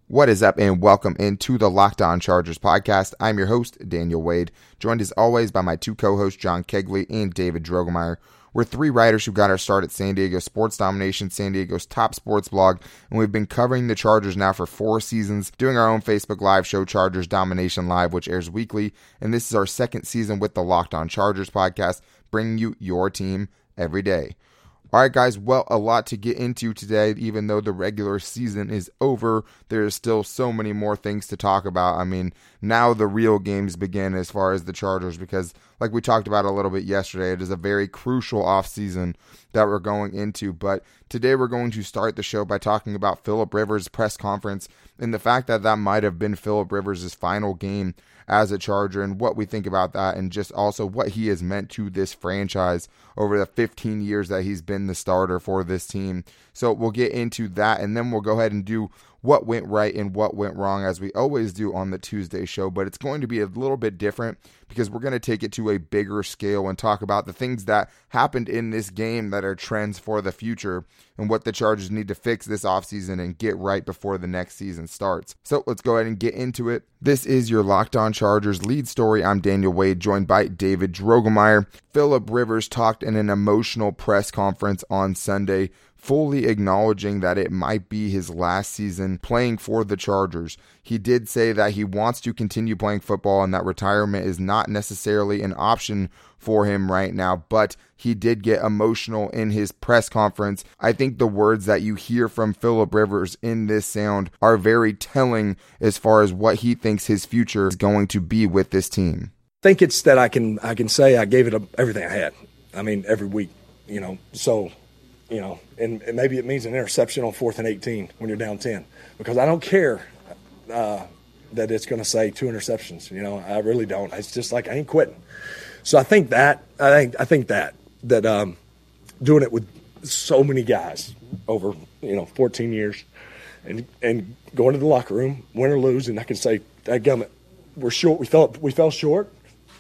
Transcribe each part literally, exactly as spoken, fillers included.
What is up, and welcome into the Locked On Chargers podcast. I'm your host, Daniel Wade, joined as always by my two co-hosts, John Kegley and David Drogemeyer. We're three writers who got our start at San Diego Sports Domination, San Diego's top sports blog, and we've been covering the Chargers now for four seasons, doing our own Facebook Live show, Chargers Domination Live, which airs weekly, and this is our second season with the Locked On Chargers podcast, bringing you your team every day. All right, guys, well, a lot to get into today. Even though the regular season is over, there's still so many more things to talk about. I mean, now the real games begin as far as the Chargers, because like we talked about a little bit yesterday, it is a very crucial offseason that we're going into. But today we're going to start the show by talking about Philip Rivers' press conference and the fact that that might have been Philip Rivers' final game as a Charger, and what we think about that, and just also what he has meant to this franchise over the fifteen years that he's been the starter for this team. So we'll get into that, and then we'll go ahead and do what went right and what went wrong, as we always do on the Tuesday show. But it's going to be a little bit different because we're going to take it to a bigger scale and talk about the things that happened in this game that are trends for the future and what the Chargers need to fix this offseason and get right before the next season starts. So let's go ahead and get into it. This is your Locked On Chargers lead story. I'm Daniel Wade, joined by David Drogemeyer. Philip Rivers talked in an emotional press conference on Sunday, fully acknowledging that it might be his last season playing for the Chargers. He did say that he wants to continue playing football and that retirement is not necessarily an option for him right now, but he did get emotional in his press conference. I think the words that you hear from Philip Rivers in this sound are very telling as far as what he thinks his future is going to be with this team. I think it's that I can I can say I gave it a, everything I had. I mean, every week, you know, so You know, and, and maybe it means an interception on fourth and eighteen when you're down ten, because I don't care uh, that it's going to say two interceptions. You know, I really don't. It's just like I ain't quitting. So I think that I think I think that that um, doing it with so many guys over you know fourteen years, and and going to the locker room, win or lose, and I can say, "Dadgummit, we're short. We fell we fell short,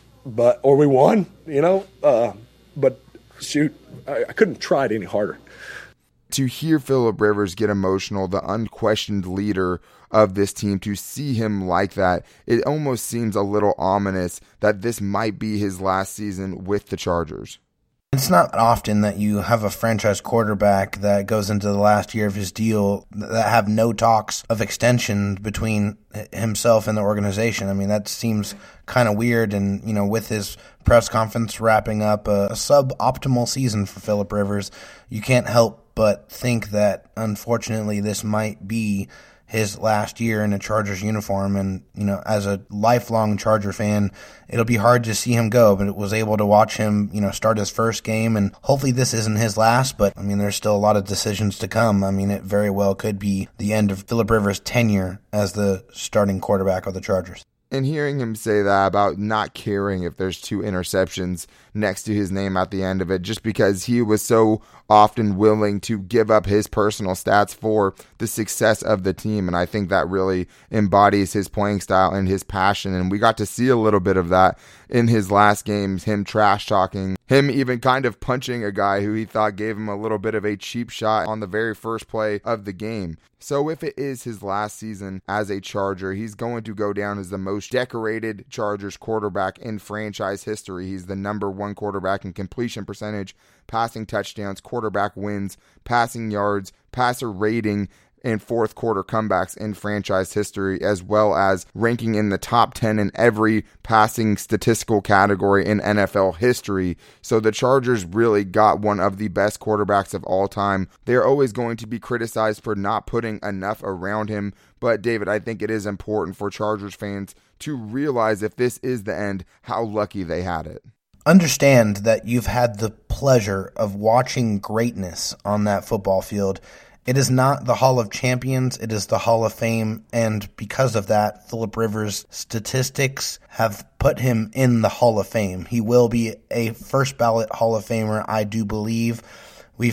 but or we won." You know, uh, but. Shoot, I, I couldn't try it any harder. To hear Philip Rivers get emotional, the unquestioned leader of this team, to see him like that, it almost seems a little ominous that this might be his last season with the Chargers. It's not often that you have a franchise quarterback that goes into the last year of his deal that have no talks of extension between himself and the organization. I mean, that seems kind of weird. And, you know, with his press conference wrapping up a, a suboptimal season for Philip Rivers, you can't help but think that, unfortunately, this might be his last year in a Chargers uniform. And, you know, as a lifelong Charger fan, it'll be hard to see him go, but it was able to watch him, you know, start his first game, and hopefully this isn't his last, but I mean, there's still a lot of decisions to come. I mean, it very well could be the end of Philip Rivers' tenure as the starting quarterback of the Chargers. And hearing him say that about not caring if there's two interceptions next to his name at the end of it, just because he was so often willing to give up his personal stats for the success of the team. And I think that really embodies his playing style and his passion. And we got to see a little bit of that in his last games, him trash talking, him even kind of punching a guy who he thought gave him a little bit of a cheap shot on the very first play of the game. So if it is his last season as a Charger, he's going to go down as the most decorated Chargers quarterback in franchise history. He's the number one quarterback in completion percentage, passing touchdowns, quarterback wins, passing yards, passer rating, and fourth quarter comebacks in franchise history, as well as ranking in the top ten in every passing statistical category in N F L history. So the Chargers really got one of the best quarterbacks of all time. They're always going to be criticized for not putting enough around him. But David, I think it is important for Chargers fans to realize, if this is the end, how lucky they had it. Understand that you've had the pleasure of watching greatness on that football field. It is not the Hall of Champions, it is the Hall of Fame, and because of that, Philip Rivers' statistics have put him in the Hall of Fame. He will be a first ballot Hall of Famer, I do believe. We've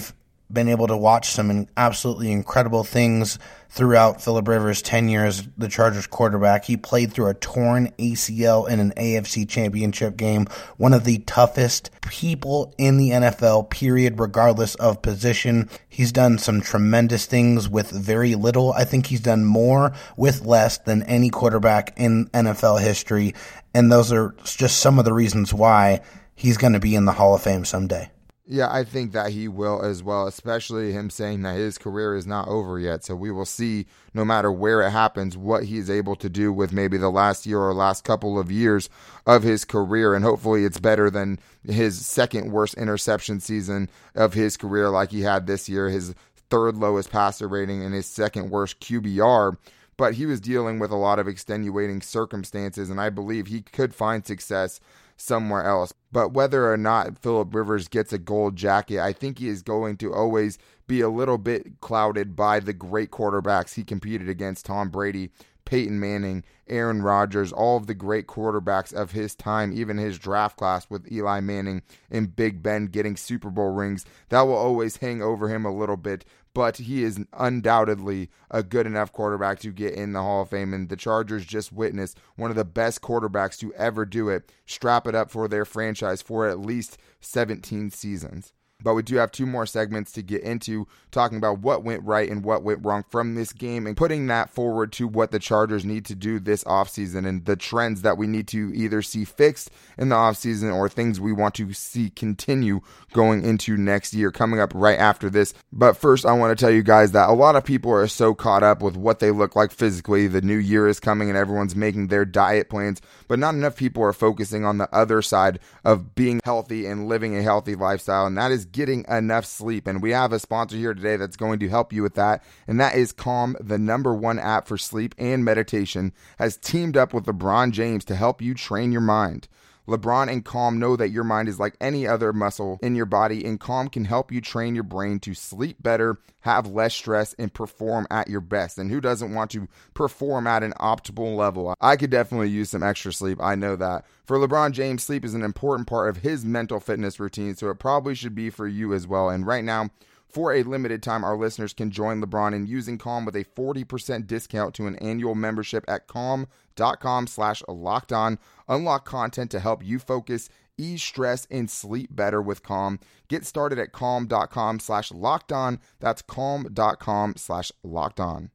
been able to watch some absolutely incredible things throughout Phillip Rivers' tenure as the Chargers quarterback. He played through a torn A C L in an A F C championship game, one of the toughest people in the N F L, period, regardless of position. He's done some tremendous things with very little. I think he's done more with less than any quarterback in N F L history, and those are just some of the reasons why he's going to be in the Hall of Fame someday. Yeah, I think that he will as well, especially him saying that his career is not over yet. So we will see, no matter where it happens, what he's able to do with maybe the last year or last couple of years of his career. And hopefully it's better than his second worst interception season of his career like he had this year, his third lowest passer rating and his second worst Q B R. But he was dealing with a lot of extenuating circumstances, and I believe he could find success somewhere else. But whether or not Phillip Rivers gets a gold jacket, I think he is going to always be a little bit clouded by the great quarterbacks he competed against: Tom Brady, Peyton Manning, Aaron Rodgers, all of the great quarterbacks of his time, even his draft class with Eli Manning and Big Ben getting Super Bowl rings. That will always hang over him a little bit, but he is undoubtedly a good enough quarterback to get in the Hall of Fame, and the Chargers just witnessed one of the best quarterbacks to ever do it strap it up for their franchise for at least seventeen seasons. But we do have two more segments to get into, talking about what went right and what went wrong from this game and putting that forward to what the Chargers need to do this offseason and the trends that we need to either see fixed in the offseason or things we want to see continue going into next year, coming up right after this. But first, I want to tell you guys that a lot of people are so caught up with what they look like physically. The new year is coming and everyone's making their diet plans, but not enough people are focusing on the other side of being healthy and living a healthy lifestyle, and that is getting enough sleep. And we have a sponsor here today that's going to help you with that, and that is Calm, the number one app for sleep and meditation, has teamed up with LeBron James to help you train your mind. LeBron and Calm know that your mind is like any other muscle in your body, and Calm can help you train your brain to sleep better, have less stress, and perform at your best. And who doesn't want to perform at an optimal level? I could definitely use some extra sleep, I know that. For LeBron James, sleep is an important part of his mental fitness routine, so it probably should be for you as well. And right now, for a limited time, our listeners can join LeBron in using Calm with a forty percent discount to an annual membership at calm.com slash locked on. Unlock content to help you focus, ease stress, and sleep better with Calm. Get started at calm.com slash locked on. That's calm.com slash locked on.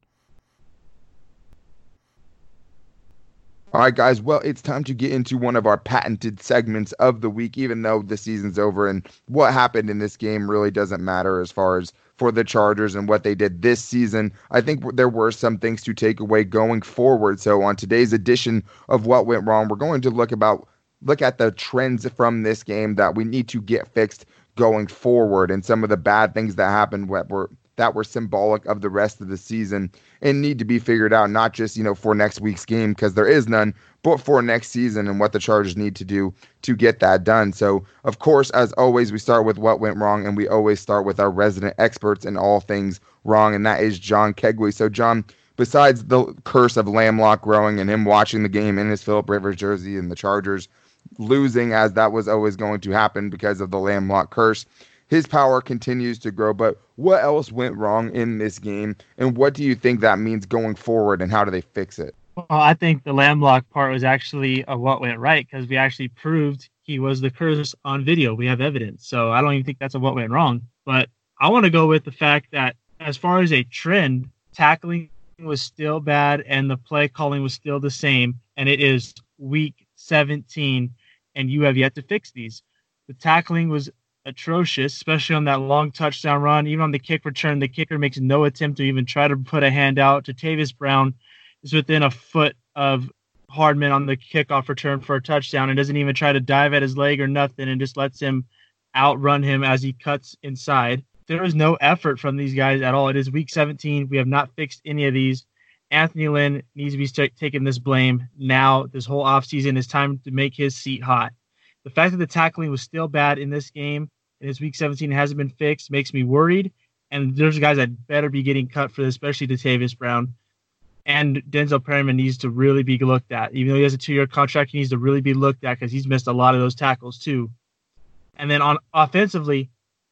All right, guys, well, it's time to get into one of our patented segments of the week, even though the season's over and what happened in this game really doesn't matter as far as for the Chargers and what they did this season. I think there were some things to take away going forward. So on today's edition of What Went Wrong, we're going to look about look at the trends from this game that we need to get fixed going forward and some of the bad things that happened that were that were symbolic of the rest of the season and need to be figured out, not just, you know, for next week's game, because there is none, but for next season and what the Chargers need to do to get that done. So, of course, as always, we start with what went wrong, and we always start with our resident experts in all things wrong, and that is John Kegley. So, John, besides the curse of Lamlock growing and him watching the game in his Phillip Rivers jersey and the Chargers losing, as that was always going to happen because of the Lamlock curse, his power continues to grow. But what else went wrong in this game, and what do you think that means going forward, and how do they fix it? Well, I think the Lamlock part was actually uh, what went right, because we actually proved he was the curse on video. We have evidence. So I don't even think that's a what went wrong. But I want to go with the fact that as far as a trend, tackling was still bad and the play calling was still the same. And it is week seventeen, and you have yet to fix these. The tackling was atrocious, especially on that long touchdown run. Even on the kick return, the kicker makes no attempt to even try to put a hand out. Tavis Brown is within a foot of Hardman on the kickoff return for a touchdown and doesn't even try to dive at his leg or nothing, and just lets him outrun him as he cuts inside. There is no effort from these guys at all. It is week seventeen. We have not fixed any of these. Anthony Lynn needs to be st- taking this blame now. This whole offseason is time to make his seat hot. The fact that the tackling was still bad in this game and his week seventeen hasn't been fixed makes me worried. And there's guys that better be getting cut for this, especially Tavis Brown. And Denzel Perryman needs to really be looked at. Even though he has a two-year contract, he needs to really be looked at because he's missed a lot of those tackles too. And then on offensively,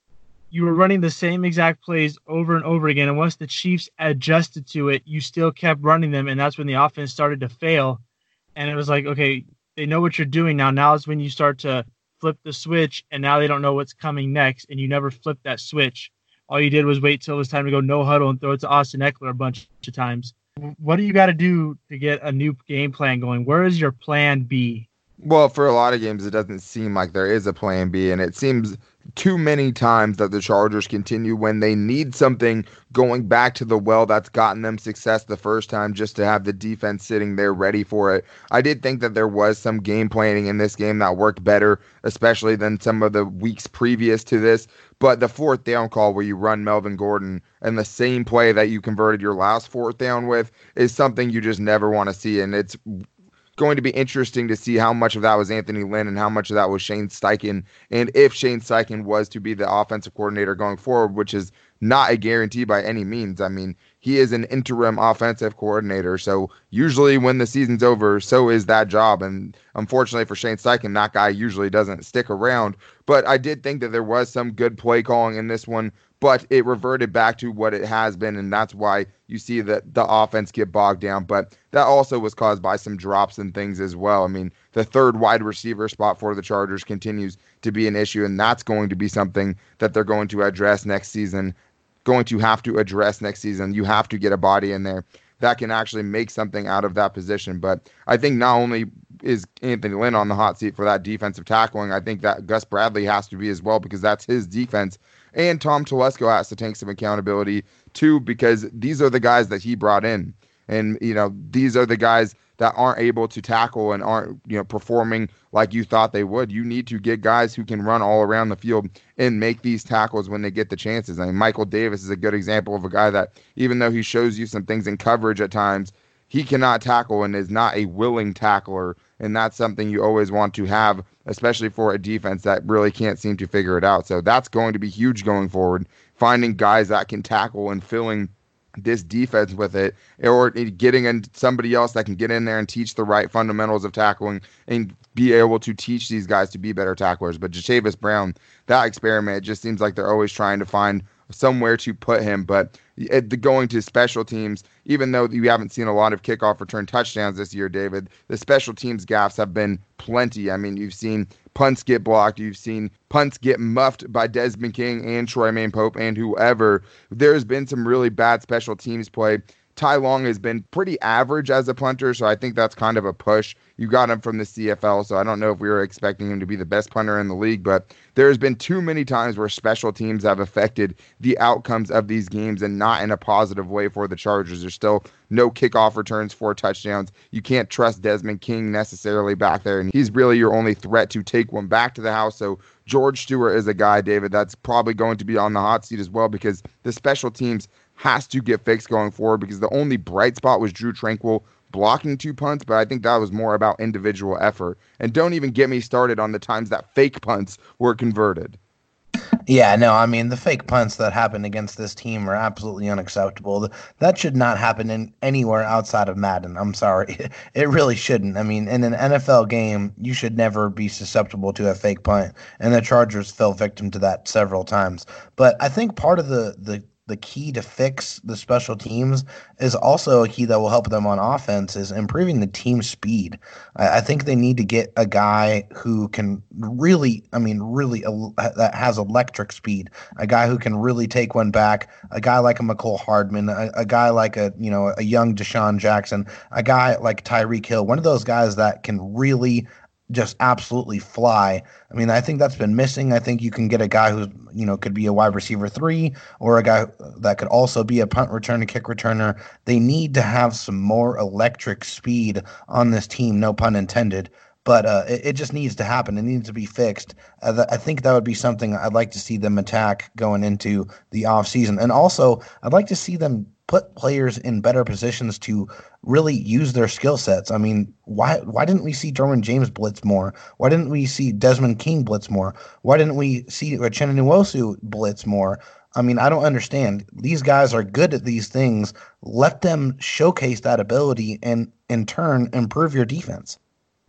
you were running the same exact plays over and over again. And once the Chiefs adjusted to it, you still kept running them. And that's when the offense started to fail. And it was like, okay, they know what you're doing now. Now is when you start to flip the switch, and now they don't know what's coming next. And you never flipped that switch. All you did was wait till it was time to go no huddle and throw it to Austin Eckler a bunch of times. What do you got to do to get a new game plan going? Where is your plan B? Well, for a lot of games, it doesn't seem like there is a plan B, and it seems too many times that the Chargers continue when they need something going back to the well that's gotten them success the first time just to have the defense sitting there ready for it. I did think that there was some game planning in this game that worked better, especially than some of the weeks previous to this. But the fourth down call where you run Melvin Gordon and the same play that you converted your last fourth down with is something you just never want to see, and it's going to be interesting to see how much of that was Anthony Lynn and how much of that was Shane Steichen, and if Shane Steichen was to be the offensive coordinator going forward, which is not a guarantee by any means. I mean, he is an interim offensive coordinator, so usually when the season's over, so is that job, and unfortunately for Shane Steichen, that guy usually doesn't stick around. But I did think that there was some good play calling in this one, but it reverted back to what it has been, and that's why you see that the offense get bogged down. But that also was caused by some drops and things as well. I mean, the third wide receiver spot for the Chargers continues to be an issue, and that's going to be something that they're going to address next season, going to have to address next season. You have to get a body in there that can actually make something out of that position. But I think not only is Anthony Lynn on the hot seat for that defensive tackling, I think that Gus Bradley has to be as well, because that's his defense. And Tom Telesco has to take some accountability too, because these are the guys that he brought in. And, you know, these are the guys that aren't able to tackle and aren't, you know, performing like you thought they would. You need to get guys who can run all around the field and make these tackles when they get the chances. I mean, Michael Davis is a good example of a guy that, even though he shows you some things in coverage at times, he cannot tackle and is not a willing tackler. And that's something you always want to have, especially for a defense that really can't seem to figure it out. So that's going to be huge going forward, finding guys that can tackle and filling this defense with it, or getting in somebody else that can get in there and teach the right fundamentals of tackling and be able to teach these guys to be better tacklers. But Jatavis Brown, that experiment, it just seems like they're always trying to find somewhere to put him. But it, the going to special teams, even though you haven't seen a lot of kickoff return touchdowns this year, David, the special teams gaffes have been plenty. I mean, you've seen punts get blocked. You've seen punts get muffed by Desmond King and Troy Pope and whoever. There's been some really bad special teams play. Ty Long has been pretty average as a punter, so I think that's kind of a push. You got him from the C F L, so I don't know if we were expecting him to be the best punter in the league, but there's been too many times where special teams have affected the outcomes of these games and not in a positive way for the Chargers. There's still no kickoff returns for touchdowns. You can't trust Desmond King necessarily back there, and he's really your only threat to take one back to the house. So George Stewart is a guy, David, that's probably going to be on the hot seat as well, because the special teams has to get fixed going forward, because the only bright spot was Drew Tranquill blocking two punts, but I think that was more about individual effort. And don't even get me started on the times that fake punts were converted. Yeah, no, I mean, the fake punts that happened against this team are absolutely unacceptable. That should not happen in anywhere outside of Madden. I'm sorry. It really shouldn't. I mean, in an N F L game, you should never be susceptible to a fake punt, and the Chargers fell victim to that several times. But I think part of the the the key to fix the special teams is also a key that will help them on offense is improving the team speed. I, I think they need to get a guy who can really, I mean, really, uh, that has electric speed, a guy who can really take one back, a guy like a McCole Hardman, a, a guy like a, you know, a young Deshaun Jackson, a guy like Tyreek Hill, one of those guys that can really just absolutely fly. I mean, I think that's been missing. I think you can get a guy who, you know, could be a wide receiver three, or a guy that could also be a punt returner, kick returner. They need to have some more electric speed on this team, no pun intended. But uh, it, it just needs to happen. It needs to be fixed. Uh, th- I think that would be something I'd like to see them attack going into the offseason. And also, I'd like to see them put players in better positions to really use their skill sets. I mean, why why didn't we see Derwin James blitz more? Why didn't we see Desmond King blitz more? Why didn't we see Uchenna Nwosu blitz more? I mean, I don't understand. These guys are good at these things. Let them showcase that ability and, in turn, improve your defense.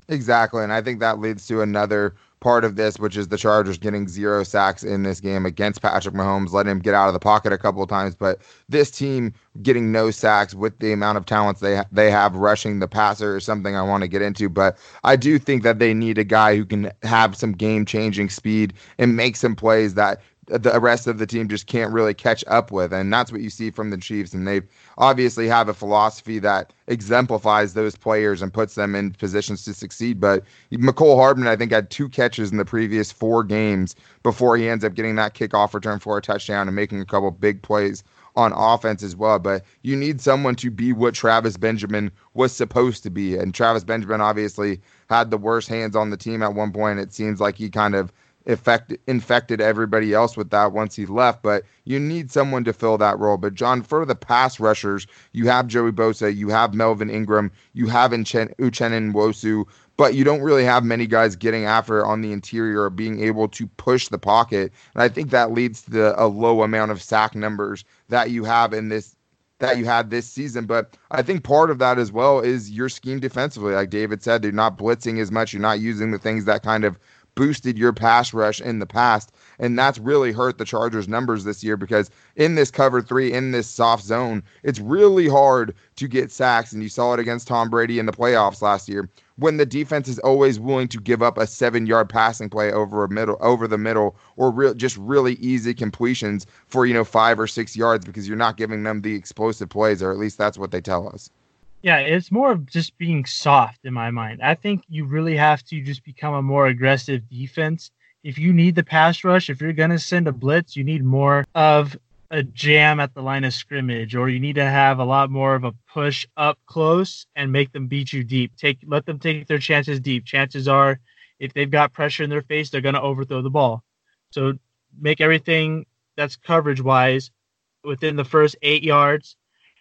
Exactly, and I think that leads to another part of this, which is the Chargers getting zero sacks in this game against Patrick Mahomes, letting him get out of the pocket a couple of times. But this team getting no sacks with the amount of talents they ha- they have rushing the passer is something I want to get into. But I do think that they need a guy who can have some game changing speed and make some plays that the rest of the team just can't really catch up with. And that's what you see from the Chiefs. And they obviously have a philosophy that exemplifies those players and puts them in positions to succeed. But Mecole Hardman, I think, had two catches in the previous four games before he ends up getting that kickoff return for a touchdown and making a couple big plays on offense as well. But you need someone to be what Travis Benjamin was supposed to be. And Travis Benjamin obviously had the worst hands on the team at one point. It seems like he kind of Effect, infected everybody else with that once he left, but you need someone to fill that role. But John, for the pass rushers, you have Joey Bosa, you have Melvin Ingram, you have Uchen- Uchenna Nwosu, but you don't really have many guys getting after on the interior or being able to push the pocket. And I think that leads to the, a low amount of sack numbers that you have in this that you had this season. But I think part of that as well is your scheme defensively. Like David said, you're not blitzing as much, you're not using the things that kind of boosted your pass rush in the past, and that's really hurt the Chargers' numbers this year because in this cover three, in this soft zone, it's really hard to get sacks, and you saw it against Tom Brady in the playoffs last year when the defense is always willing to give up a seven-yard passing play over a middle, over the middle, or re- just really easy completions for, you know, five or six yards because you're not giving them the explosive plays, or at least that's what they tell us. Yeah, it's more of just being soft in my mind. I think you really have to just become a more aggressive defense. If you need the pass rush, if you're going to send a blitz, you need more of a jam at the line of scrimmage, or you need to have a lot more of a push up close and make them beat you deep. Take let them take their chances deep. Chances are, if they've got pressure in their face, they're going to overthrow the ball. So make everything that's coverage-wise within the first eight yards.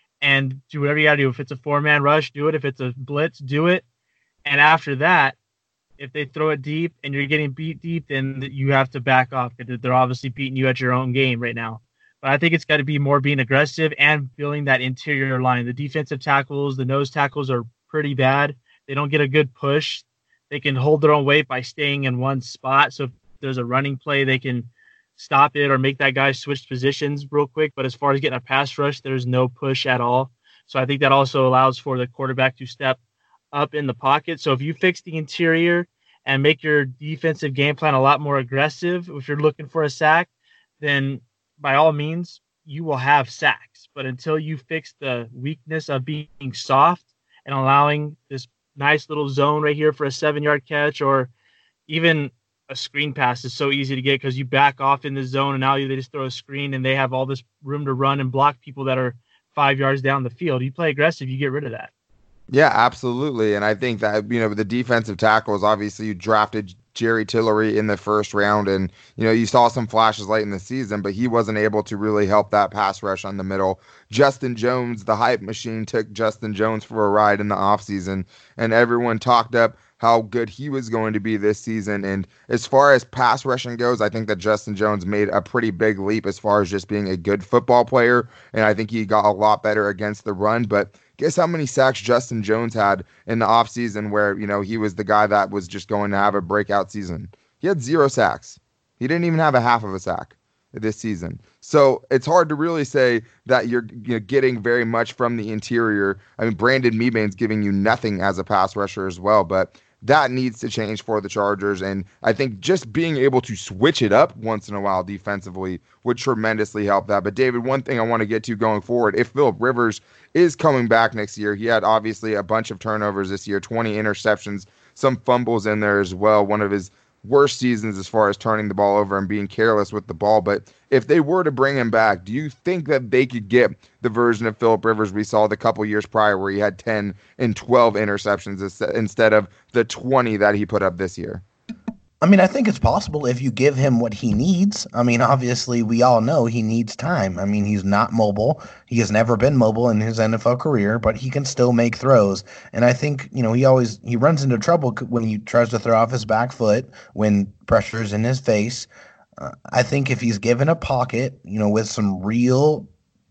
And do whatever you got to do. If it's a four-man rush, do it. If it's a blitz, do it. And after that, if they throw it deep and you're getting beat deep, then you have to back off. They're obviously beating you at your own game right now. But I think it's got to be more being aggressive and building that interior line. The defensive tackles, the nose tackles are pretty bad. They don't get a good push. They can hold their own weight by staying in one spot. So if there's a running play, they can stop it or make that guy switch positions real quick. But as far as getting a pass rush, there's no push at all. So I think that also allows for the quarterback to step up in the pocket. So if you fix the interior and make your defensive game plan a lot more aggressive, if you're looking for a sack, then by all means, you will have sacks. But until you fix the weakness of being soft and allowing this nice little zone right here for a seven-yard catch, or even a screen pass is so easy to get because you back off in the zone and now they just throw a screen and they have all this room to run and block people that are five yards down the field. You play aggressive, you get rid of that. Yeah, absolutely. And I think that, you know, the defensive tackles, obviously you drafted Jerry Tillery in the first round and, you know, you saw some flashes late in the season, but he wasn't able to really help that pass rush on the middle. Justin Jones, the hype machine, took Justin Jones for a ride in the offseason, and everyone talked up how good he was going to be this season. And as far as pass rushing goes, I think that Justin Jones made a pretty big leap as far as just being a good football player. And I think he got a lot better against the run. But guess how many sacks Justin Jones had in the offseason where, you know, he was the guy that was just going to have a breakout season? He had zero sacks. He didn't even have a half of a sack this season. So it's hard to really say that you're, you're getting very much from the interior. I mean, Brandon Mebane's giving you nothing as a pass rusher as well, but that needs to change for the Chargers. And I think just being able to switch it up once in a while defensively would tremendously help that. But David, one thing I want to get to going forward, if Philip Rivers is coming back next year, he had obviously a bunch of turnovers this year, twenty interceptions, some fumbles in there as well. One of his worst seasons as far as turning the ball over and being careless with the ball. But if they were to bring him back, do you think that they could get the version of Philip Rivers we saw the couple years prior where he had ten and twelve interceptions instead of the twenty that he put up this year? I mean, I think it's possible if you give him what he needs. I mean, obviously, we all know he needs time. I mean, he's not mobile. He has never been mobile in his N F L career, but he can still make throws. And I think, you know, he always he runs into trouble when he tries to throw off his back foot, when pressure's in his face. Uh, I think if he's given a pocket, you know, with some real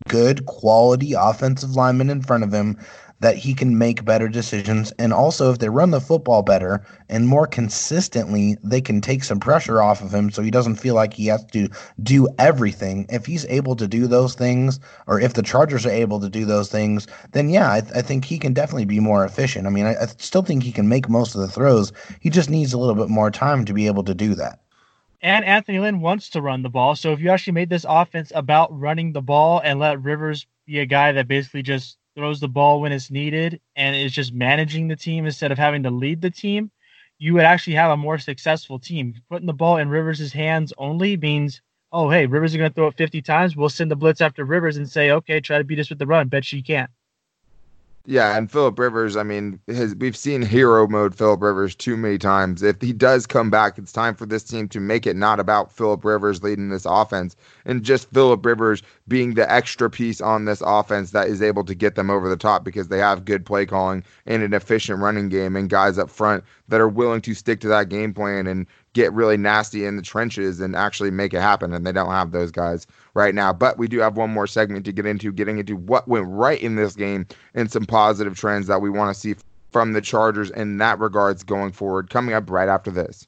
good quality offensive linemen in front of him that he can make better decisions. And also, if they run the football better and more consistently, they can take some pressure off of him so he doesn't feel like he has to do everything. If he's able to do those things, or if the Chargers are able to do those things, then yeah, I, th- I think he can definitely be more efficient. I mean, I, I still think he can make most of the throws. He just needs a little bit more time to be able to do that. And Anthony Lynn wants to run the ball. So if you actually made this offense about running the ball and let Rivers be a guy that basically just throws the ball when it's needed and is just managing the team instead of having to lead the team, you would actually have a more successful team. Putting the ball in Rivers' hands only means, oh, hey, Rivers is going to throw it fifty times. We'll send the blitz after Rivers and say, okay, try to beat us with the run. Bet you you can't. Yeah, and Phillip Rivers, I mean, his, we've seen hero mode Phillip Rivers too many times. If he does come back, it's time for this team to make it not about Phillip Rivers leading this offense and just Phillip Rivers being the extra piece on this offense that is able to get them over the top because they have good play calling and an efficient running game and guys up front that are willing to stick to that game plan and get really nasty in the trenches and actually make it happen. And they don't have those guys right now. But we do have one more segment to get into, getting into what went right in this game and some positive trends that we want to see from the Chargers in that regards going forward, coming up right after this.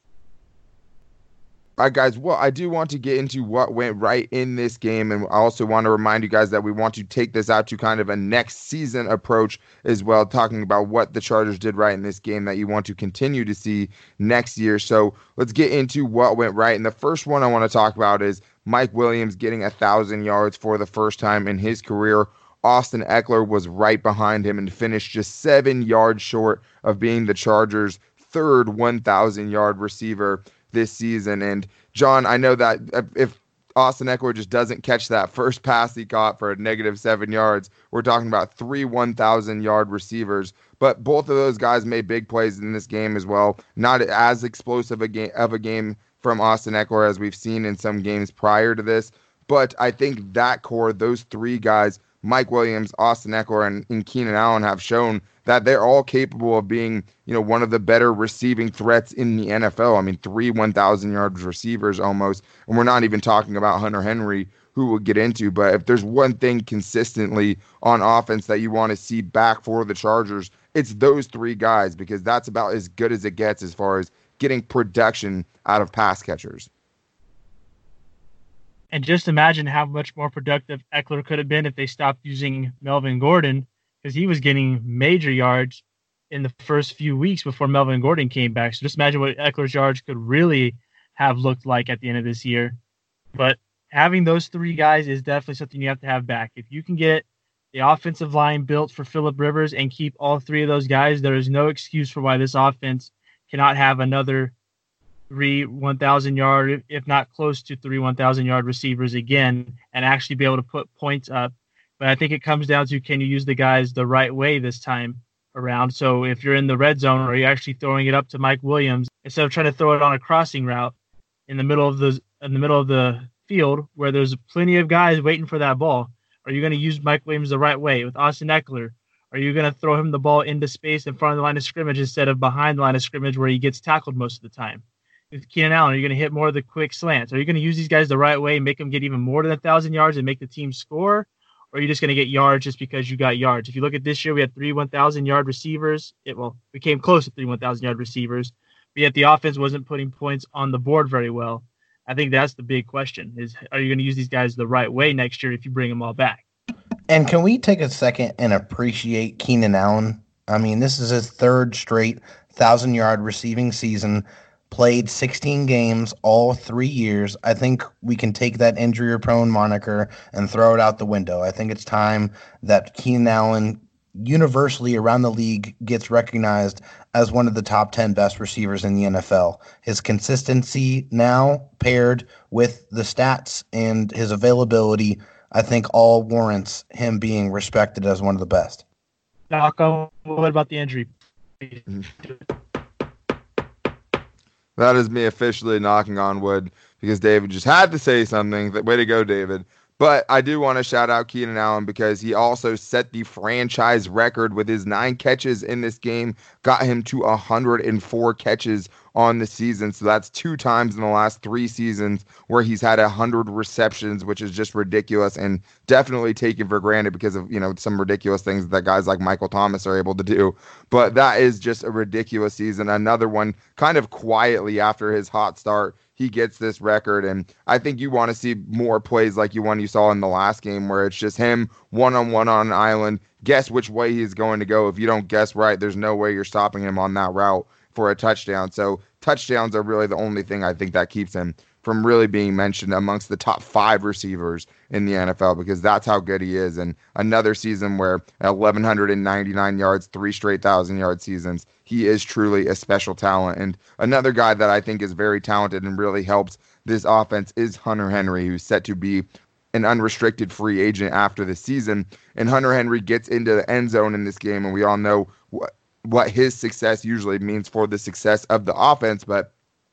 All right, guys, well, I do want to get into what went right in this game, and I also want to remind you guys that we want to take this out to kind of a next season approach as well, talking about what the Chargers did right in this game that you want to continue to see next year. So let's get into what went right. And the first one I want to talk about is Mike Williams getting one thousand yards for the first time in his career. Austin Ekeler was right behind him and finished just seven yards short of being the Chargers' third one thousand yard receiver this season. And John, I know that if Austin Ekeler just doesn't catch that first pass he caught for a negative seven yards, we're talking about three one thousand yard receivers. But both of those guys made big plays in this game as well. Not as explosive a game of a game from Austin Ekeler as we've seen in some games prior to this. But I think that core, those three guys, Mike Williams, Austin Ekeler, and, and Keenan Allen, have shown that they're all capable of being, you know, one of the better receiving threats in the N F L. I mean, three one thousand yard receivers almost, and we're not even talking about Hunter Henry, who we'll get into. But if there's one thing consistently on offense that you want to see back for the Chargers, it's those three guys, because that's about as good as it gets as far as getting production out of pass catchers. And just imagine how much more productive Ekeler could have been if they stopped using Melvin Gordon, because he was getting major yards in the first few weeks before Melvin Gordon came back. So just imagine what Eckler's yards could really have looked like at the end of this year. But having those three guys is definitely something you have to have back. If you can get the offensive line built for Phillip Rivers and keep all three of those guys, there is no excuse for why this offense cannot have another three one thousand yard, if not close to three one thousand yard receivers again, and actually be able to put points up. But I think it comes down to, can you use the guys the right way this time around? So if you're in the red zone, are you actually throwing it up to Mike Williams instead of trying to throw it on a crossing route in the middle of the in the middle of the field where there's plenty of guys waiting for that ball? Are you going to use Mike Williams the right way with Austin Ekeler? Are you going to throw him the ball into space in front of the line of scrimmage instead of behind the line of scrimmage where he gets tackled most of the time? With Keenan Allen, are you going to hit more of the quick slants? Are you going to use these guys the right way and make them get even more than one thousand yards and make the team score? Or are you just going to get yards just because you got yards? If you look at this year, we had three one thousand yard receivers. It well, we came close to three one thousand yard receivers, but yet the offense wasn't putting points on the board very well. I think that's the big question: is are you going to use these guys the right way next year if you bring them all back? And can we take a second and appreciate Keenan Allen? I mean, this is his third straight thousand yard receiving season. Played sixteen games all three years. I think we can take that injury-prone moniker and throw it out the window. I think it's time that Keenan Allen universally around the league gets recognized as one of the top ten best receivers in the N F L. His consistency now paired with the stats and his availability, I think all warrants him being respected as one of the best. Knock on wood about the injury. That is me officially knocking on wood because David just had to say something. Way to go, David. But I do want to shout out Keenan Allen because he also set the franchise record with his nine catches in this game, got him to one hundred four catches on the season. So that's two times in the last three seasons where he's had one hundred receptions, which is just ridiculous and definitely taken for granted because of, you know, some ridiculous things that guys like Michael Thomas are able to do. But that is just a ridiculous season. Another one kind of quietly after his hot start, he gets this record. And I think you want to see more plays like you one you saw in the last game where it's just him one-on-one on an island. Guess which way he's going to go. If you don't guess right, there's no way you're stopping him on that route for a touchdown. So touchdowns are really the only thing I think that keeps him from really being mentioned amongst the top five receivers in the N F L, because that's how good he is. And another season where eleven ninety-nine yards, three straight thousand yard seasons, he is truly a special talent. And another guy that I think is very talented and really helps this offense is Hunter Henry, who's set to be an unrestricted free agent after the season. And Hunter Henry gets into the end zone in this game, and we all know what, what his success usually means for the success of the offense. But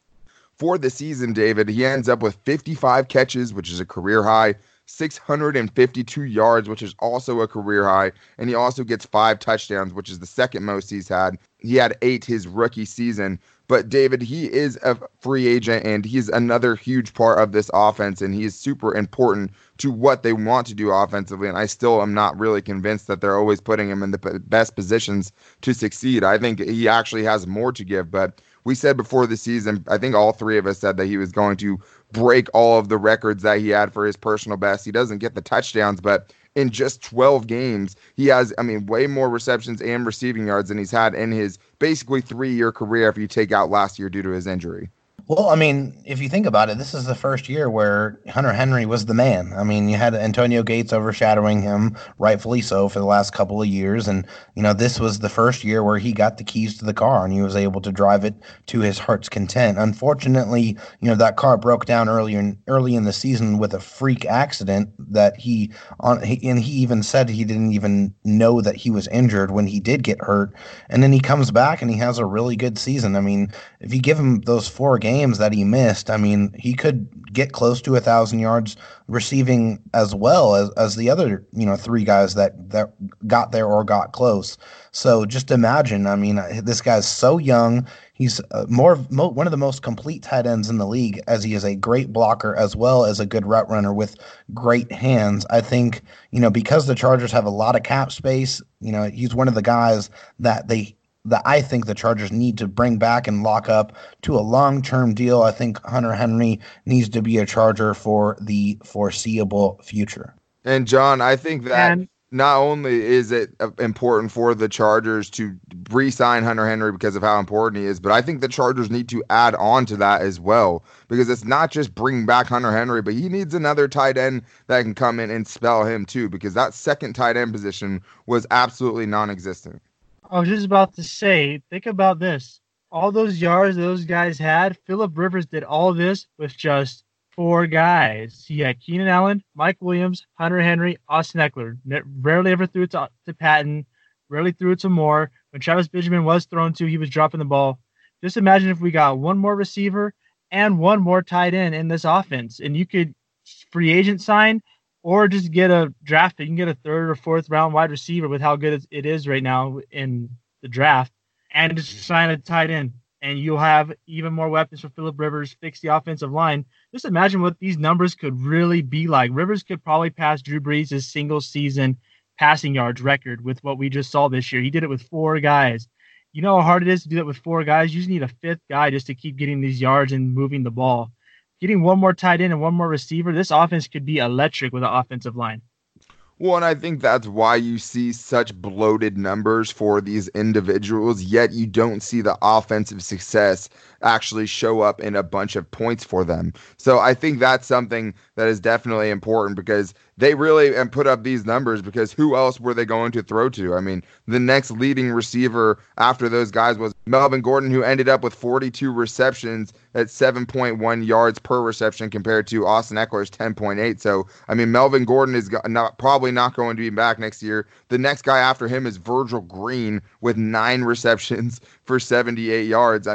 for the season, David, he ends up with fifty-five catches, which is a career high, six hundred fifty-two yards, which is also a career high, and he also gets five touchdowns, which is the second most he's had. He had eight his rookie season. But David, he is a free agent, and he's another huge part of this offense, and he is super important to what they want to do offensively. And I still am not really convinced that they're always putting him in the best positions to succeed. I think he actually has more to give, but we said before the season, I think all three of us said that he was going to break all of the records that he had for his personal best. He doesn't get the touchdowns, but in just twelve games, he has, I mean, way more receptions and receiving yards than he's had in his basically three-year career if you take out last year due to his injury. Well, I mean, if you think about it, this is the first year where Hunter Henry was the man. I mean, you had Antonio Gates overshadowing him, rightfully so, for the last couple of years. And, you know, this was the first year where he got the keys to the car and he was able to drive it to his heart's content. Unfortunately, you know, that car broke down earlier in, early in the season with a freak accident that he, on, he, and he even said he didn't even know that he was injured when he did get hurt. And then he comes back and he has a really good season. I mean, if you give him those four games, games that he missed, I mean, he could get close to a thousand yards receiving as well as, as the other, you know, three guys that, that got there or got close. So just imagine, I mean, this guy's so young. He's more, mo- one of the most complete tight ends in the league, as he is a great blocker as well as a good route runner with great hands. I think, you know, because the Chargers have a lot of cap space, you know, he's one of the guys that they that I think the Chargers need to bring back and lock up to a long-term deal. I think Hunter Henry needs to be a Charger for the foreseeable future. And John, I think that and- not only is it important for the Chargers to re-sign Hunter Henry because of how important he is, but I think the Chargers need to add on to that as well, because it's not just bringing back Hunter Henry, but he needs another tight end that can come in and spell him too, because that second tight end position was absolutely non-existent. I was just about to say, think about this. All those yards those guys had, Phillip Rivers did all of this with just four guys. He had Keenan Allen, Mike Williams, Hunter Henry, Austin Eckler. Rarely ever threw it to, to Patton, rarely threw it to Moore. When Travis Benjamin was thrown to, he was dropping the ball. Just imagine if we got one more receiver and one more tight end in this offense, and you could free agent sign or just get a draft pick. You can get a third or fourth round wide receiver with how good it is right now in the draft, and just sign a tight end. And you'll have even more weapons for Phillip Rivers, fix the offensive line. Just imagine what these numbers could really be like. Rivers could probably pass Drew Brees' single season passing yards record with what we just saw this year. He did it with four guys. You know how hard it is to do that with four guys? You just need a fifth guy just to keep getting these yards and moving the ball. Getting one more tight end and one more receiver, this offense could be electric with an offensive line. Well, and I think that's why you see such bloated numbers for these individuals, yet you don't see the offensive success actually show up in a bunch of points for them. So I think that's something that is definitely important, because they really and put up these numbers because who else were they going to throw to? I mean, the next leading receiver after those guys was Melvin Gordon, who ended up with forty-two receptions at seven point one yards per reception compared to Austin Eckler's ten point eight. So, I mean, Melvin Gordon is not probably not going to be back next year. The next guy after him is Virgil Green with nine receptions for seventy-eight yards. I mean,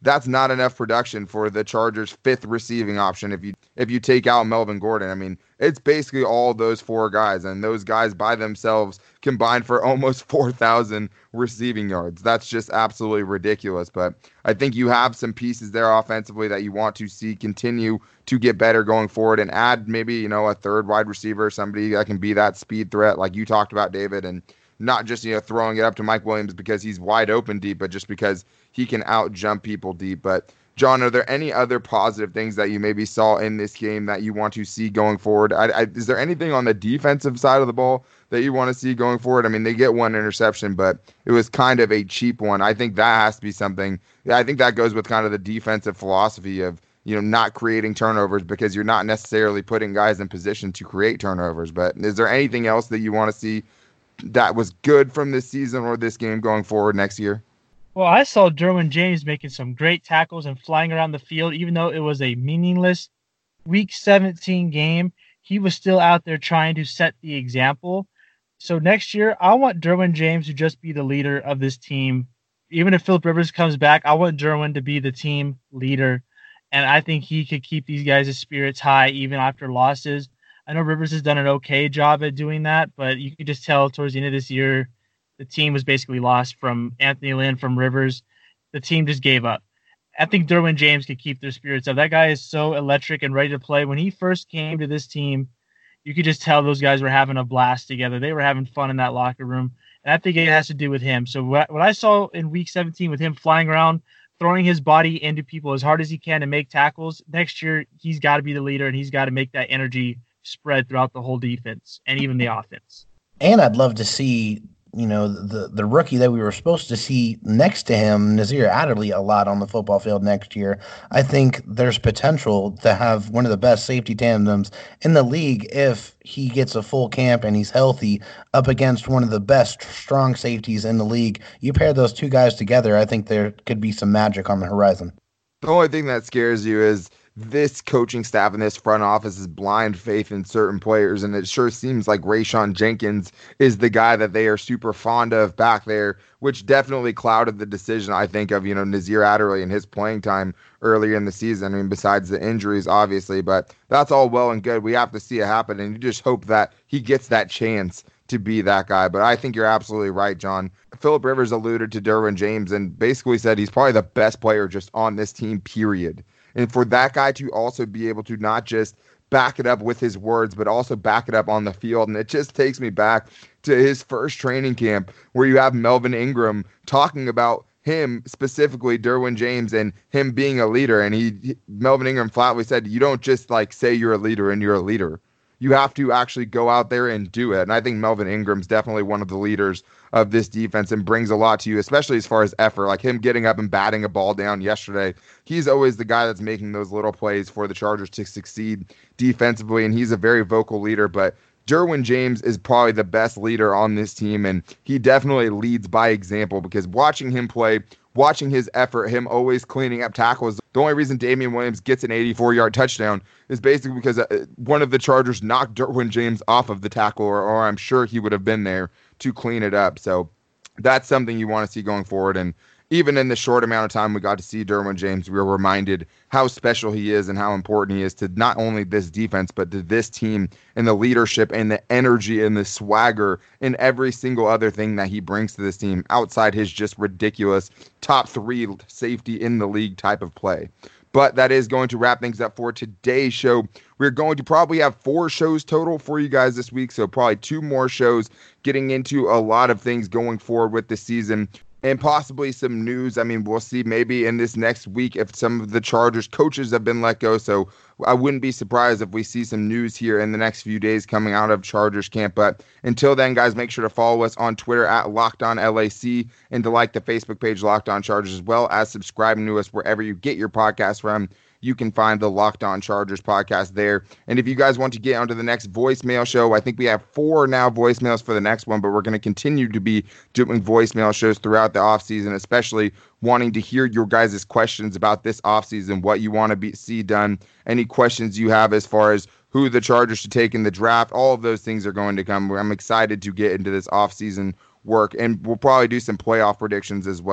that's not enough production for the Chargers' fifth receiving option if you if you take out Melvin Gordon. I mean, it's basically all those four guys, and those guys by themselves combined for almost four thousand receiving yards. That's just absolutely ridiculous. But I think you have some pieces there offensively that you want to see continue to get better going forward, and add maybe, you know, a third wide receiver, somebody that can be that speed threat like you talked about, David, and not just, you know, throwing it up to Mike Williams because he's wide open deep, but just because he can out jump people deep. But John, are there any other positive things that you maybe saw in this game that you want to see going forward? I, I, is there anything on the defensive side of the ball that you want to see going forward? I mean, they get one interception, but it was kind of a cheap one. I think that has to be something. I think that goes with kind of the defensive philosophy of, you know, not creating turnovers, because you're not necessarily putting guys in position to create turnovers. But is there anything else that you want to see that was good from this season or this game going forward next year? Well, I saw Derwin James making some great tackles and flying around the field, even though it was a meaningless Week seventeen game. He was still out there trying to set the example. So next year, I want Derwin James to just be the leader of this team. Even if Philip Rivers comes back, I want Derwin to be the team leader. And I think he could keep these guys' spirits high even after losses. I know Rivers has done an okay job at doing that, but you could just tell towards the end of this year, the team was basically lost from Anthony Lynn, from Rivers. The team just gave up. I think Derwin James could keep their spirits up. That guy is so electric and ready to play. When he first came to this team, you could just tell those guys were having a blast together. They were having fun in that locker room. And I think it has to do with him. So what, what I saw in Week seventeen with him flying around, throwing his body into people as hard as he can to make tackles, next year he's got to be the leader, and he's got to make that energy spread throughout the whole defense and even the offense. And I'd love to see, you know, the the rookie that we were supposed to see next to him, Nasir Adderley, a lot on the football field next year. I think there's potential to have one of the best safety tandems in the league if he gets a full camp and he's healthy up against one of the best strong safeties in the league. You pair those two guys together, I think there could be some magic on the horizon. The only thing that scares you is this coaching staff and this front office is blind faith in certain players, and it sure seems like Rayshawn Jenkins is the guy that they are super fond of back there, which definitely clouded the decision, I think, of, you know, Nasir Adderley and his playing time earlier in the season. I mean, besides the injuries, obviously, but that's all well and good. We have to see it happen, and you just hope that he gets that chance to be that guy. But I think you're absolutely right, John. Philip Rivers alluded to Derwin James and basically said he's probably the best player just on this team, period. And for that guy to also be able to not just back it up with his words, but also back it up on the field. And it just takes me back to his first training camp where you have Melvin Ingram talking about him, specifically Derwin James, and him being a leader. And he, Melvin Ingram flatly said, you don't just like say you're a leader and you're a leader. You have to actually go out there and do it. And I think Melvin Ingram's definitely one of the leaders of this defense and brings a lot to you, especially as far as effort, like him getting up and batting a ball down yesterday. He's always the guy that's making those little plays for the Chargers to succeed defensively, and he's a very vocal leader. But Derwin James is probably the best leader on this team, and he definitely leads by example, because watching him play, watching his effort, him always cleaning up tackles. The only reason Damian Williams gets an eighty-four-yard touchdown is basically because one of the Chargers knocked Derwin James off of the tackle, or, or I'm sure he would have been there to clean it up. So that's something you want to see going forward. And even in the short amount of time we got to see Derwin James, we were reminded how special he is and how important he is to not only this defense, but to this team, and the leadership and the energy and the swagger and every single other thing that he brings to this team outside his just ridiculous top three safety in the league type of play. But that is going to wrap things up for today's show. We're going to probably have four shows total for you guys this week, so probably two more shows getting into a lot of things going forward with the season. And possibly some news. I mean, we'll see maybe in this next week if some of the Chargers coaches have been let go. So I wouldn't be surprised if we see some news here in the next few days coming out of Chargers camp. But until then, guys, make sure to follow us on Twitter at Locked On L A C, and to like the Facebook page Locked On Chargers, as well as subscribing to us wherever you get your podcast from. You can find the Locked On Chargers podcast there. And if you guys want to get onto the next voicemail show, I think we have four now voicemails for the next one, but we're going to continue to be doing voicemail shows throughout the offseason, especially wanting to hear your guys' questions about this offseason, what you want to be, see done, any questions you have as far as who the Chargers should take in the draft. All of those things are going to come. I'm excited to get into this offseason work, and we'll probably do some playoff predictions as well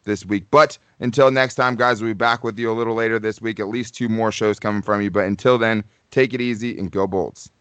this week. But until next time, guys, we'll be back with you a little later this week. At least two more shows coming from you. But until then, take it easy and go Bolts.